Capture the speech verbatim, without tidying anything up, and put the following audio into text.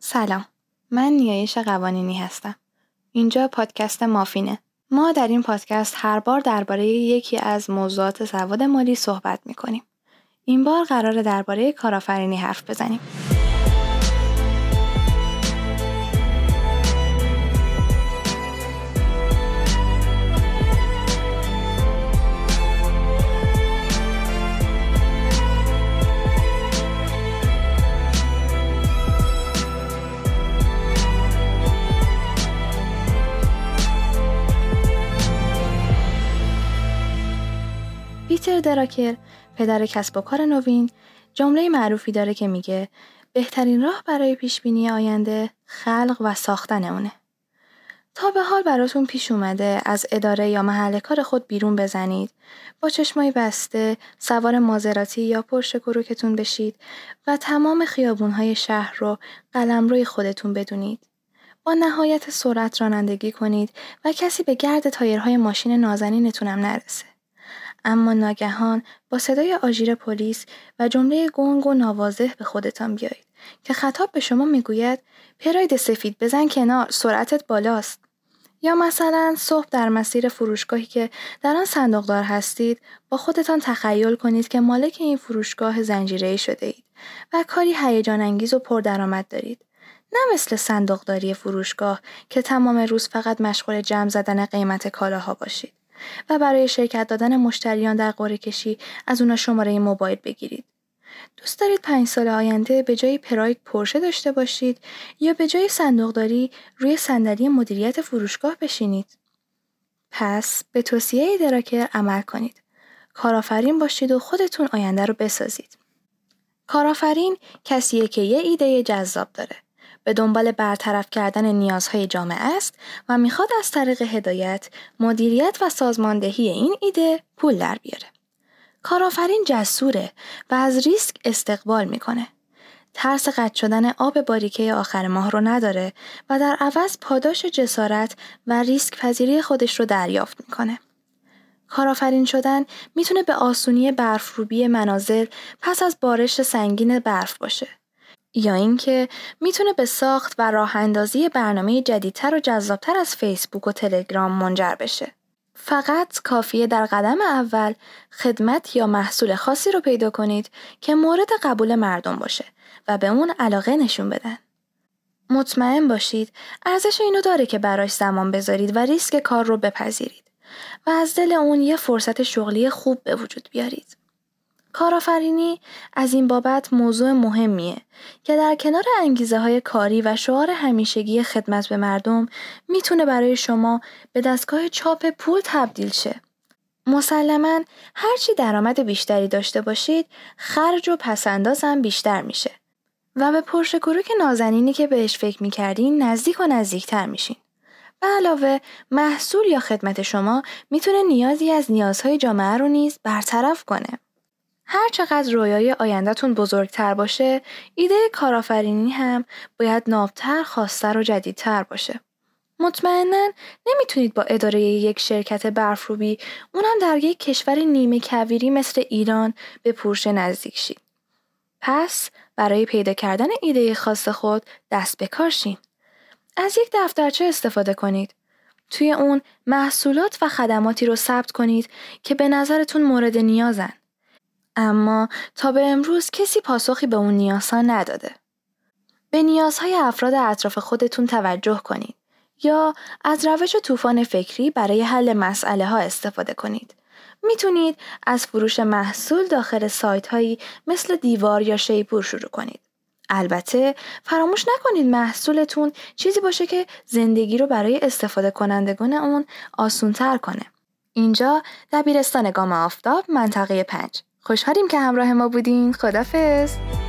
سلام، من نیایش قوانینی هستم. اینجا پادکست مافینه. ما در این پادکست هر بار درباره یکی از موضوعات سواد مالی صحبت میکنیم. این بار قراره درباره کارآفرینی حرف بزنیم. پیتر دراکر، پدر کسب و کار نوین، جمله معروفی داره که میگه بهترین راه برای پیشبینی آینده خلق و ساختن اونه. تا به حال براتون پیش اومده از اداره یا محل کار خود بیرون بزنید، با چشمای بسته سوار مازراتی یا پرش کروکتون بشید و تمام خیابونهای شهر رو قلمروی خودتون بدونید. با نهایت سرعت رانندگی کنید و کسی به گرد تایرهای ماشین نازنینتون هم نرسه. اما ناگهان با صدای آژیر پلیس و جمله گنگ و ناواضح به خودتان بیایید که خطاب به شما میگوید پراید سفید بزن کنار، سرعتت بالاست. یا مثلا صبح در مسیر فروشگاهی که در آن صندوقدار هستید با خودتان تخیل کنید که مالک این فروشگاه زنجیره‌ای شده اید و کاری هیجان انگیز و پردرآمد دارید. نه مثل صندوقداری فروشگاه که تمام روز فقط مشغول جمع زدن قیمت کالاها باشید و برای شرکت دادن مشتریان در قرعه کشی از اونا شماره موبایل بگیرید. دوست دارید پنج سال آینده به جای پراید پورشه داشته باشید یا به جای صندوقداری روی صندلی مدیریت فروشگاه بشینید؟ پس به توصیه دراکر عمل کنید. کارآفرین باشید و خودتون آینده رو بسازید. کارآفرین کسیه که یه ایده جذاب داره، به دنبال برطرف کردن نیازهای جامعه است و میخواد از طریق هدایت، مدیریت و سازماندهی این ایده پول در بیاره. کارآفرین جسوره و از ریسک استقبال میکنه. ترس قطع شدن آب باریکه آخر ماه رو نداره و در عوض پاداش جسارت و ریسک پذیری خودش رو دریافت میکنه. کارآفرین شدن میتونه به آسونی برفروبی منازل پس از بارش سنگین برف باشه. یا اینکه میتونه به ساخت و راه اندازی برنامه جدیدتر و جذابتر از فیسبوک و تلگرام منجر بشه. فقط کافیه در قدم اول خدمت یا محصول خاصی رو پیدا کنید که مورد قبول مردم باشه و به اون علاقه نشون بدن. مطمئن باشید ارزش اینو داره که براش زمان بذارید و ریسک کار رو بپذیرید و از دل اون یه فرصت شغلی خوب به وجود بیارید. کارآفرینی از این بابت موضوع مهمیه که در کنار انگیزه های کاری و شعار همیشگی خدمت به مردم میتونه برای شما به دستگاه چاپ پول تبدیل شه. مسلماً هرچی درآمد بیشتری داشته باشید خرج و پسنداز هم بیشتر میشه و به پرش کروک نازنینی که بهش فکر میکردین نزدیک و نزدیکتر میشین. به علاوه محصول یا خدمت شما میتونه نیازی از نیازهای جامعه رو نیز برطرف کنه. هر چقدر رویای آینده‌تون بزرگتر باشه، ایده کارآفرینی هم باید نابتر، خاص‌تر و جدیدتر باشه. مطمئناً نمیتونید با اداره یک شرکت برفروبی، اونم در یک کشور نیمه کویری مثل ایران، به پورشه نزدیک شید. پس برای پیدا کردن ایده خاص خود دست به کار شین. از یک دفترچه استفاده کنید. توی اون محصولات و خدماتی رو ثبت کنید که به نظرتون مورد نیازن. اما تا به امروز کسی پاسخی به اون نیازها نداده. به نیازهای افراد اطراف خودتون توجه کنید یا از روش طوفان فکری برای حل مسئله ها استفاده کنید. میتونید از فروش محصول داخل سایت هایی مثل دیوار یا شیپور شروع کنید. البته فراموش نکنید محصولتون چیزی باشه که زندگی رو برای استفاده کنندگان اون آسون‌تر کنه. اینجا دبیرستان گام آفتاب، منطقه پنج. خوشحالیم که همراه ما بودین. خدافظ.